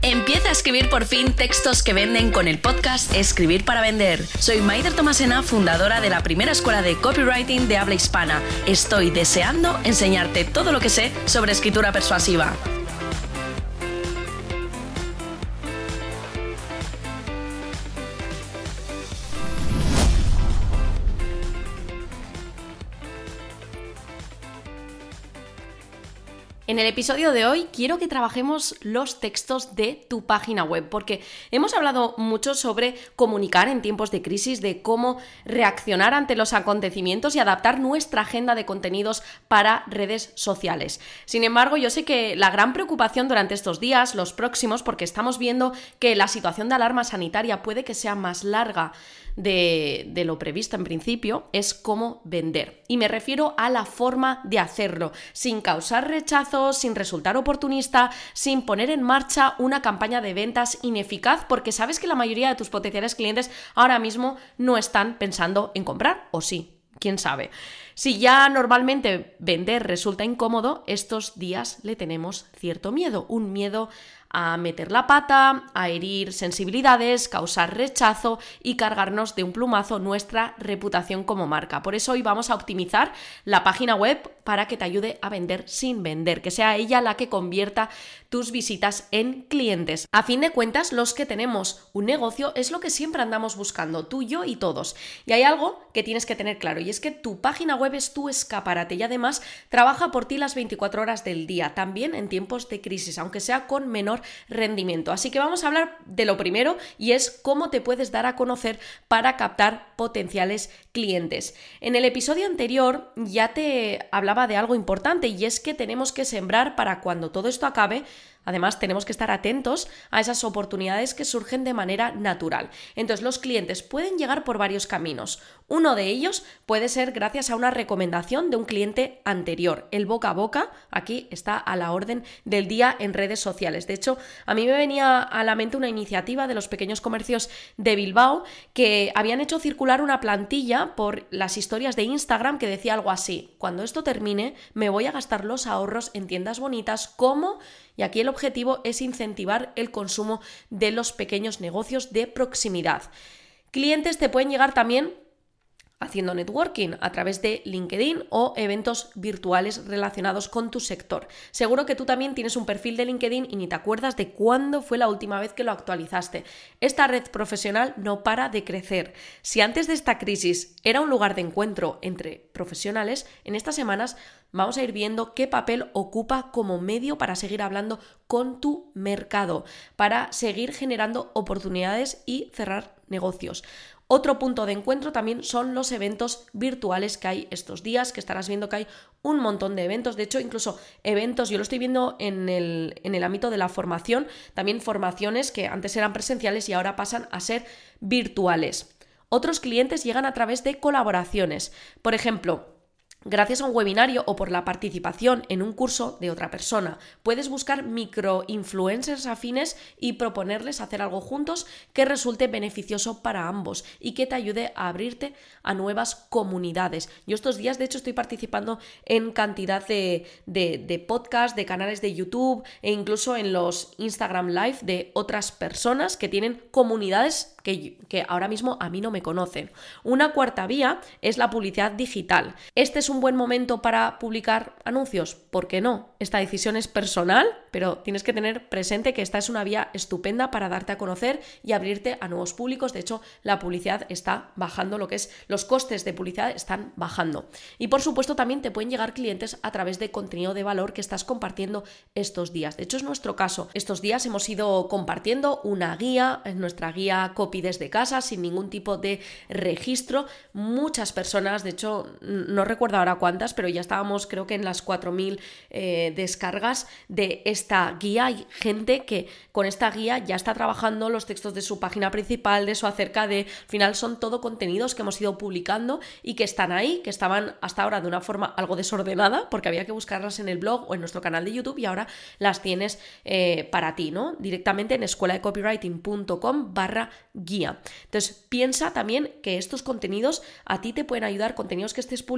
Empieza a escribir por fin textos que venden con el podcast Escribir para Vender. Soy Maider Tomasena, fundadora de la primera escuela de copywriting de habla hispana. Estoy deseando enseñarte todo lo que sé sobre escritura persuasiva. En el episodio de hoy quiero que trabajemos los textos de tu página web, porque hemos hablado mucho sobre comunicar en tiempos de crisis, de cómo reaccionar ante los acontecimientos y adaptar nuestra agenda de contenidos para redes sociales. Sin embargo, yo sé que la gran preocupación durante estos días, los próximos, porque estamos viendo que la situación de alarma sanitaria puede que sea más larga de lo previsto en principio, es cómo vender. Y me refiero a la forma de hacerlo, sin causar rechazo, sin resultar oportunista, sin poner en marcha una campaña de ventas ineficaz, porque sabes que la mayoría de tus potenciales clientes ahora mismo no están pensando en comprar, ¿o sí? ¿Quién sabe? Si ya normalmente vender resulta incómodo, estos días le tenemos cierto miedo, un miedo a meter la pata, a herir sensibilidades, causar rechazo y cargarnos de un plumazo nuestra reputación como marca. Por eso hoy vamos a optimizar la página web para que te ayude a vender sin vender, que sea ella la que convierta tus visitas en clientes. A fin de cuentas, los que tenemos un negocio es lo que siempre andamos buscando, tú, yo y todos. Y hay algo que tienes que tener claro, y es que tu página web es tu escaparate y además trabaja por ti las 24 horas del día, también en tiempos de crisis, aunque sea con menor rendimiento. Así que vamos a hablar de lo primero, y es cómo te puedes dar a conocer para captar potenciales clientes. En el episodio anterior ya te hablaba de algo importante, y es que tenemos que sembrar para cuando todo esto acabe. Además, tenemos que estar atentos a esas oportunidades que surgen de manera natural. Entonces, los clientes pueden llegar por varios caminos. Uno de ellos puede ser gracias a una recomendación de un cliente anterior. El boca a boca, aquí está a la orden del día en redes sociales. De hecho, a mí me venía a la mente una iniciativa de los pequeños comercios de Bilbao que habían hecho circular una plantilla por las historias de Instagram que decía algo así: cuando esto termine, me voy a gastar los ahorros en tiendas bonitas como... Y aquí el objetivo es incentivar el consumo de los pequeños negocios de proximidad. Clientes te pueden llegar también haciendo networking a través de LinkedIn o eventos virtuales relacionados con tu sector. Seguro que tú también tienes un perfil de LinkedIn y ni te acuerdas de cuándo fue la última vez que lo actualizaste. Esta red profesional no para de crecer. Si antes de esta crisis era un lugar de encuentro entre profesionales, en estas semanas vamos a ir viendo qué papel ocupa como medio para seguir hablando con tu mercado, para seguir generando oportunidades y cerrar negocios. Otro punto de encuentro también son los eventos virtuales que hay estos días, que estarás viendo que hay un montón de eventos. De hecho, incluso eventos, yo lo estoy viendo en el ámbito de la formación, también formaciones que antes eran presenciales y ahora pasan a ser virtuales. Otros clientes llegan a través de colaboraciones. Por ejemplo, gracias a un webinario o por la participación en un curso de otra persona, puedes buscar microinfluencers afines y proponerles hacer algo juntos que resulte beneficioso para ambos y que te ayude a abrirte a nuevas comunidades. Yo estos días, de hecho, estoy participando en cantidad de podcasts, de canales de YouTube e incluso en los Instagram Live de otras personas que tienen comunidades que ahora mismo a mí no me conocen. Una cuarta vía es la publicidad digital. Este es un buen momento para publicar anuncios. ¿Por qué no? Esta decisión es personal, pero tienes que tener presente que esta es una vía estupenda para darte a conocer y abrirte a nuevos públicos. De hecho, la publicidad está bajando, lo que es los costes de publicidad están bajando. Y por supuesto también te pueden llegar clientes a través de contenido de valor que estás compartiendo estos días. De hecho, es nuestro caso. Estos días hemos ido compartiendo una guía, nuestra guía Copy desde casa, sin ningún tipo de registro. Muchas personas, de hecho, no recuerdo ahora cuántas, pero ya estábamos creo que en las 4.000 descargas de esta guía. Hay gente que con esta guía ya está trabajando los textos de su página principal, de su acerca de... Al final son todo contenidos que hemos ido publicando y que están ahí, que estaban hasta ahora de una forma algo desordenada porque había que buscarlas en el blog o en nuestro canal de YouTube, y ahora las tienes para ti, ¿no? Directamente en escueladecopywriting.com/guía. Entonces piensa también que estos contenidos a ti te pueden ayudar, contenidos que estés publicando en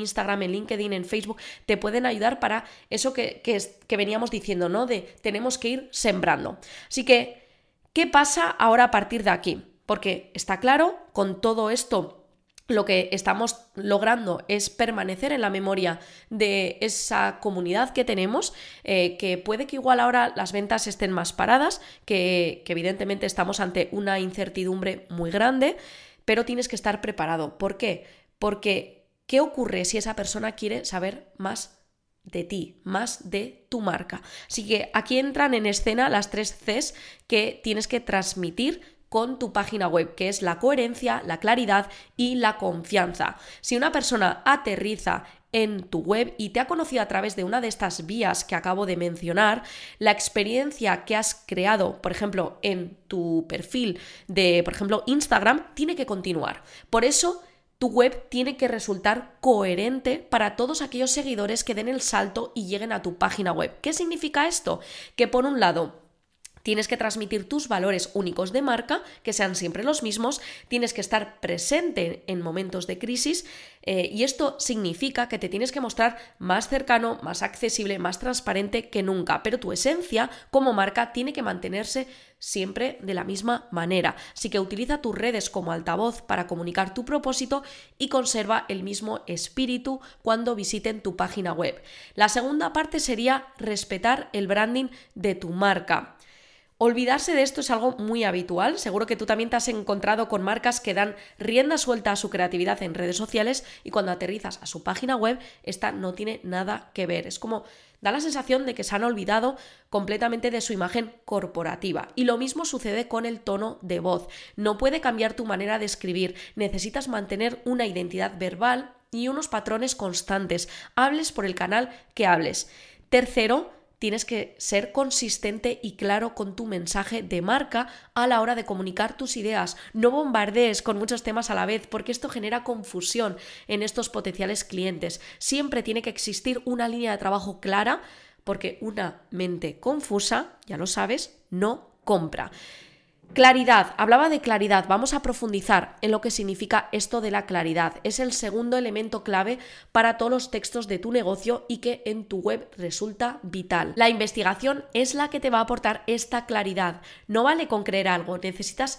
Instagram, en LinkedIn, en Facebook, te pueden ayudar para eso que veníamos diciendo, ¿no? De tenemos que ir sembrando. Así que, ¿qué pasa ahora a partir de aquí? Porque está claro, con todo esto lo que estamos logrando es permanecer en la memoria de esa comunidad que tenemos, que puede que igual ahora las ventas estén más paradas, que evidentemente estamos ante una incertidumbre muy grande, pero tienes que estar preparado. ¿Por qué? Porque ¿qué ocurre si esa persona quiere saber más de ti, más de tu marca? Así que aquí entran en escena las 3 Cs que tienes que transmitir con tu página web, que es la coherencia, la claridad y la confianza. Si una persona aterriza en tu web y te ha conocido a través de una de estas vías que acabo de mencionar, la experiencia que has creado, por ejemplo, en tu perfil de, por ejemplo, Instagram, tiene que continuar. Por eso, tu web tiene que resultar coherente para todos aquellos seguidores que den el salto y lleguen a tu página web. ¿Qué significa esto? Que por un lado, tienes que transmitir tus valores únicos de marca, que sean siempre los mismos, tienes que estar presente en momentos de crisis y esto significa que te tienes que mostrar más cercano, más accesible, más transparente que nunca, pero tu esencia como marca tiene que mantenerse siempre de la misma manera. Así que utiliza tus redes como altavoz para comunicar tu propósito y conserva el mismo espíritu cuando visiten tu página web. La segunda parte sería respetar el branding de tu marca. Olvidarse de esto es algo muy habitual. Seguro que tú también te has encontrado con marcas que dan rienda suelta a su creatividad en redes sociales y cuando aterrizas a su página web, esta no tiene nada que ver. Es como da la sensación de que se han olvidado completamente de su imagen corporativa. Y lo mismo sucede con el tono de voz. No puede cambiar tu manera de escribir. Necesitas mantener una identidad verbal y unos patrones constantes. Hables por el canal que hables. Tercero, tienes que ser consistente y claro con tu mensaje de marca a la hora de comunicar tus ideas. No bombardees con muchos temas a la vez porque esto genera confusión en estos potenciales clientes. Siempre tiene que existir una línea de trabajo clara porque una mente confusa, ya lo sabes, no compra. Claridad, hablaba de claridad, vamos a profundizar en lo que significa esto de la claridad. Es el segundo elemento clave para todos los textos de tu negocio y que en tu web resulta vital. La investigación es la que te va a aportar esta claridad. No vale con creer algo, necesitas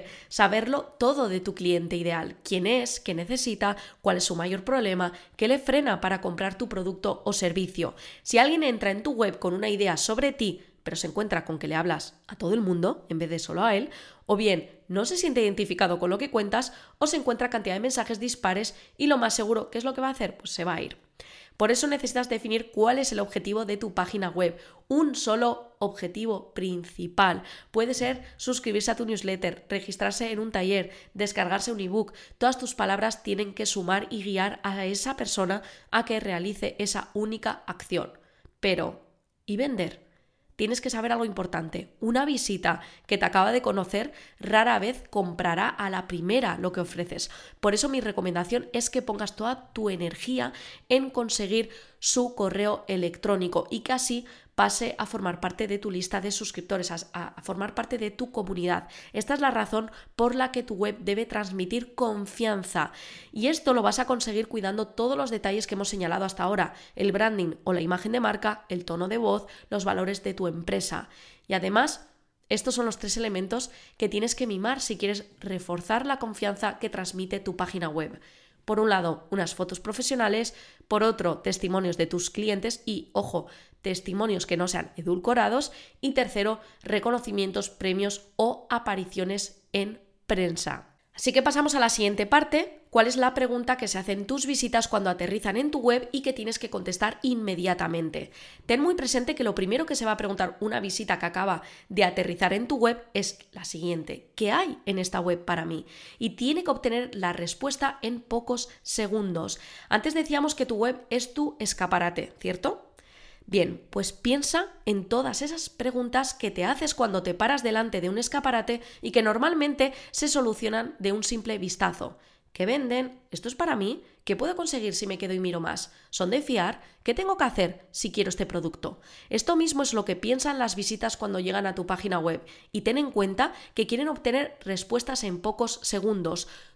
saberlo todo de tu cliente ideal. Quién es, qué necesita, cuál es su mayor problema, qué le frena para comprar tu producto o servicio. Si alguien entra en tu web con una idea sobre ti, pero se encuentra con que le hablas a todo el mundo en vez de solo a él, o bien no se siente identificado con lo que cuentas o se encuentra cantidad de mensajes dispares y lo más seguro, ¿qué es lo que va a hacer? Pues se va a ir. Por eso necesitas definir cuál es el objetivo de tu página web. Un solo objetivo principal. Puede ser suscribirse a tu newsletter, registrarse en un taller, descargarse un ebook. Todas tus palabras tienen que sumar y guiar a esa persona a que realice esa única acción. Pero, ¿y vender? Tienes que saber algo importante. Una visita que te acaba de conocer rara vez comprará a la primera lo que ofreces. Por eso mi recomendación es que pongas toda tu energía en conseguir su correo electrónico y que así pase a formar parte de tu lista de suscriptores, a formar parte de tu comunidad. Esta es la razón por la que tu web debe transmitir confianza. Y esto lo vas a conseguir cuidando todos los detalles que hemos señalado hasta ahora: el branding o la imagen de marca, el tono de voz, los valores de tu empresa. Y además, estos son los 3 elementos que tienes que mimar si quieres reforzar la confianza que transmite tu página web. Por un lado, unas fotos profesionales, por otro, testimonios de tus clientes y, ojo, testimonios que no sean edulcorados y tercero, reconocimientos, premios o apariciones en prensa. Así que pasamos a la siguiente parte. ¿Cuál es la pregunta que se hacen tus visitas cuando aterrizan en tu web y que tienes que contestar inmediatamente? Ten muy presente que lo primero que se va a preguntar una visita que acaba de aterrizar en tu web es la siguiente: ¿qué hay en esta web para mí? Y tiene que obtener la respuesta en pocos segundos. Antes decíamos que tu web es tu escaparate, ¿cierto? Bien, pues piensa en todas esas preguntas que te haces cuando te paras delante de un escaparate y que normalmente se solucionan de un simple vistazo. ¿Qué venden? ¿Esto es para mí? ¿Qué puedo conseguir si me quedo y miro más? ¿Son de fiar? ¿Qué tengo que hacer si quiero este producto? Esto mismo es lo que piensan las visitas cuando llegan a tu página web y ten en cuenta que quieren obtener respuestas en pocos segundos.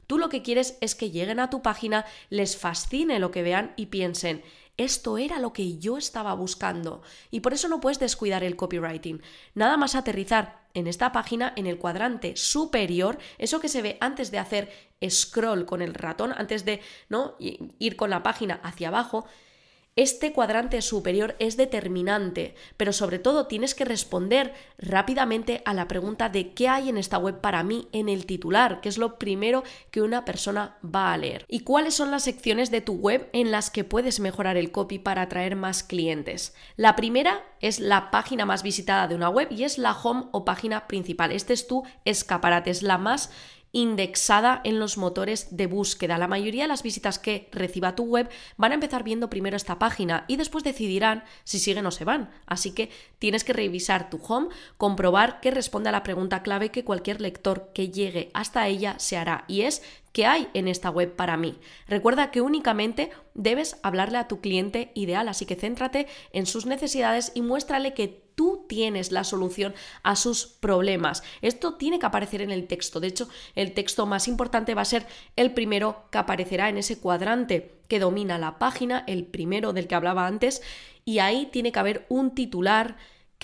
Tú lo que quieres es que lleguen a tu página, les fascine lo que vean y piensen, esto era lo que yo estaba buscando. Y por eso no puedes descuidar el copywriting. Nada más aterrizar en esta página, en el cuadrante superior, eso que se ve antes de hacer scroll con el ratón, antes de, ¿no?, ir con la página hacia abajo. Este cuadrante superior es determinante, pero sobre todo tienes que responder rápidamente a la pregunta de qué hay en esta web para mí en el titular, que es lo primero que una persona va a leer. ¿Y cuáles son las secciones de tu web en las que puedes mejorar el copy para atraer más clientes? La primera es la página más visitada de una web y es la home o página principal. Este es tu escaparate, es la más indexada en los motores de búsqueda. La mayoría de las visitas que reciba tu web van a empezar viendo primero esta página y después decidirán si siguen o se van. Así que tienes que revisar tu home, comprobar que responde a la pregunta clave que cualquier lector que llegue hasta ella se hará, y es: ¿qué hay en esta web para mí? Recuerda que únicamente debes hablarle a tu cliente ideal, así que céntrate en sus necesidades y muéstrale que tú tienes la solución a sus problemas. Esto tiene que aparecer en el texto. De hecho, el texto más importante va a ser el primero que aparecerá en ese cuadrante que domina la página, el primero del que hablaba antes, y ahí tiene que haber un titular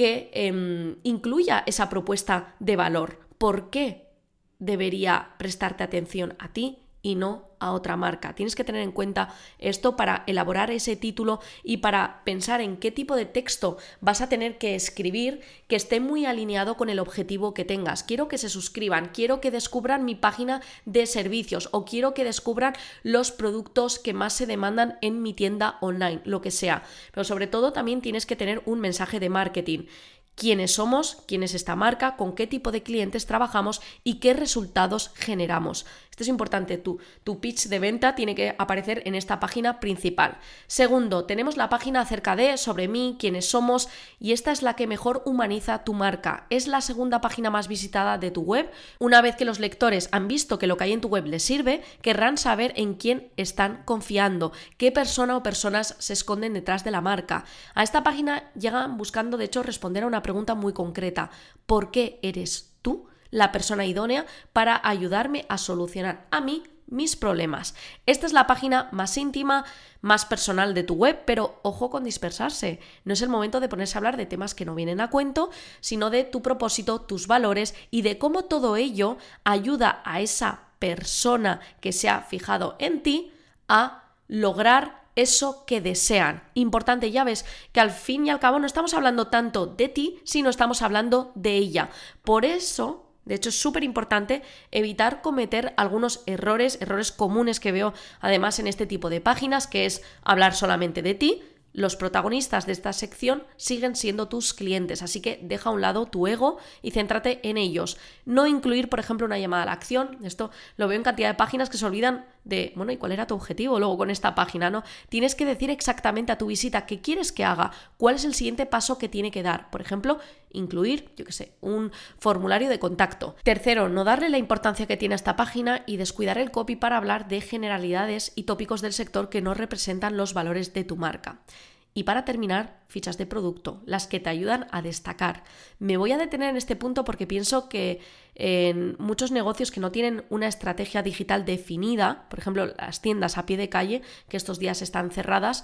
que incluya esa propuesta de valor. ¿Por qué debería prestarte atención a ti y no a otra marca? Tienes que tener en cuenta esto para elaborar ese título y para pensar en qué tipo de texto vas a tener que escribir que esté muy alineado con el objetivo que tengas. Quiero que se suscriban, quiero que descubran mi página de servicios o quiero que descubran los productos que más se demandan en mi tienda online, lo que sea. Pero sobre todo también tienes que tener un mensaje de marketing. ¿Quiénes somos? ¿Quién es esta marca? ¿Con qué tipo de clientes trabajamos? ¿Y qué resultados generamos? Esto es importante. Tu pitch de venta tiene que aparecer en esta página principal. Segundo, tenemos la página acerca de, sobre mí, quiénes somos, y esta es la que mejor humaniza tu marca. Es la segunda página más visitada de tu web. Una vez que los lectores han visto que lo que hay en tu web les sirve, querrán saber en quién están confiando, qué persona o personas se esconden detrás de la marca. A esta página llegan buscando, de hecho, responder a una pregunta muy concreta: ¿por qué eres tú la persona idónea para ayudarme a solucionar a mí mis problemas? Esta es la página más íntima, más personal de tu web, pero ojo con dispersarse. No es el momento de ponerse a hablar de temas que no vienen a cuento, sino de tu propósito, tus valores y de cómo todo ello ayuda a esa persona que se ha fijado en ti a lograr eso que desean. Importante, ya ves que al fin y al cabo no estamos hablando tanto de ti, sino estamos hablando de ella. Por eso, de hecho, es súper importante evitar cometer algunos errores comunes que veo además en este tipo de páginas, que es hablar solamente de ti. Los protagonistas de esta sección siguen siendo tus clientes, así que deja a un lado tu ego y céntrate en ellos. No incluir, por ejemplo, una llamada a la acción. Esto lo veo en cantidad de páginas que se olvidan de, bueno, ¿y cuál era tu objetivo luego con esta página, no? Tienes que decir exactamente a tu visita qué quieres que haga, cuál es el siguiente paso que tiene que dar. Por ejemplo, incluir, un formulario de contacto. Tercero, no darle la importancia que tiene a esta página y descuidar el copy para hablar de generalidades y tópicos del sector que no representan los valores de tu marca. Y para terminar, fichas de producto, las que te ayudan a destacar. Me voy a detener en este punto porque pienso que en muchos negocios que no tienen una estrategia digital definida, por ejemplo, las tiendas a pie de calle, que estos días están cerradas,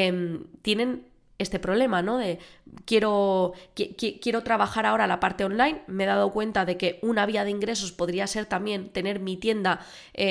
tienen este problema, ¿no? De quiero trabajar ahora la parte online. Me he dado cuenta de que una vía de ingresos podría ser también tener mi tienda,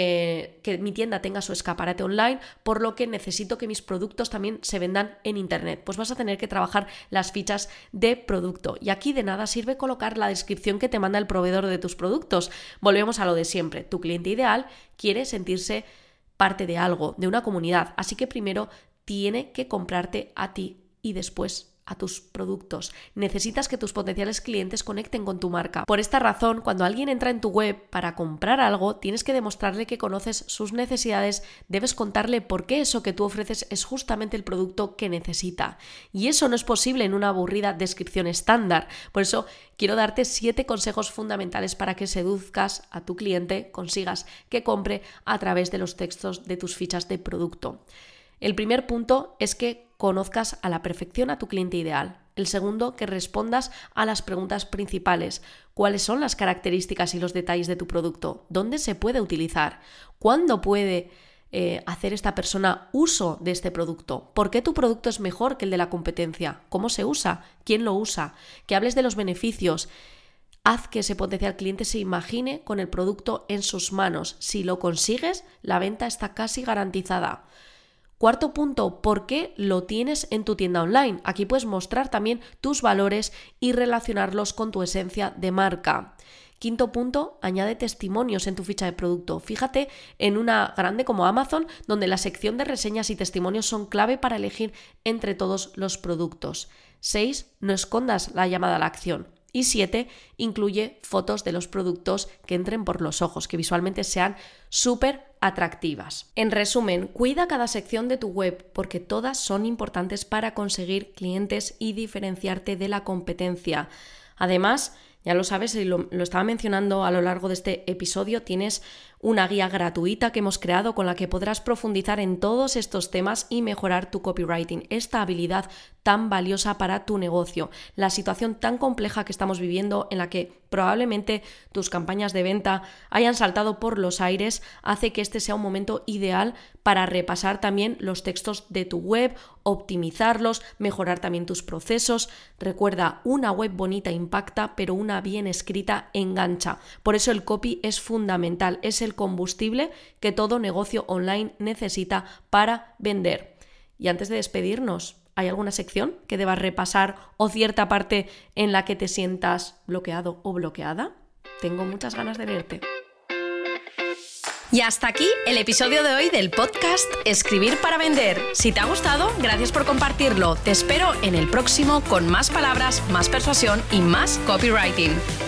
que mi tienda tenga su escaparate online, por lo que necesito que mis productos también se vendan en internet. Pues vas a tener que trabajar las fichas de producto. Y aquí de nada sirve colocar la descripción que te manda el proveedor de tus productos. Volvemos a lo de siempre. Tu cliente ideal quiere sentirse parte de algo, de una comunidad. Así que primero tiene que comprarte a ti y después a tus productos. Necesitas que tus potenciales clientes conecten con tu marca. Por esta razón, cuando alguien entra en tu web para comprar algo, tienes que demostrarle que conoces sus necesidades, debes contarle por qué eso que tú ofreces es justamente el producto que necesita. Y eso no es posible en una aburrida descripción estándar. Por eso quiero darte 7 consejos fundamentales para que seduzcas a tu cliente, consigas que compre a través de los textos de tus fichas de producto. El primer punto es que conozcas a la perfección a tu cliente ideal. El segundo, que respondas a las preguntas principales. ¿Cuáles son las características y los detalles de tu producto? ¿Dónde se puede utilizar? ¿Cuándo puede hacer esta persona uso de este producto? ¿Por qué tu producto es mejor que el de la competencia? ¿Cómo se usa? ¿Quién lo usa? Que hables de los beneficios. Haz que ese potencial cliente se imagine con el producto en sus manos. Si lo consigues, la venta está casi garantizada. Cuarto punto, ¿por qué lo tienes en tu tienda online? Aquí puedes mostrar también tus valores y relacionarlos con tu esencia de marca. Quinto punto, añade testimonios en tu ficha de producto. Fíjate en una grande como Amazon, donde la sección de reseñas y testimonios son clave para elegir entre todos los productos. 6, no escondas la llamada a la acción. Y 7, incluye fotos de los productos que entren por los ojos, que visualmente sean súper atractivas. En resumen, cuida cada sección de tu web porque todas son importantes para conseguir clientes y diferenciarte de la competencia. Además, ya lo sabes, y lo estaba mencionando a lo largo de este episodio, tienes una guía gratuita que hemos creado con la que podrás profundizar en todos estos temas y mejorar tu copywriting, esta habilidad tan valiosa para tu negocio. La situación tan compleja que estamos viviendo, en la que probablemente tus campañas de venta hayan saltado por los aires, hace que este sea un momento ideal para repasar también los textos de tu web, optimizarlos, mejorar también tus procesos. Recuerda, una web bonita impacta, pero una bien escrita engancha. Por eso el copy es fundamental, es el combustible que todo negocio online necesita para vender. Y antes de despedirnos, ¿hay alguna sección que debas repasar o cierta parte en la que te sientas bloqueado o bloqueada? Tengo muchas ganas de leerte. Y hasta aquí el episodio de hoy del podcast Escribir para Vender. Si te ha gustado, gracias por compartirlo. Te espero en el próximo con más palabras, más persuasión y más copywriting.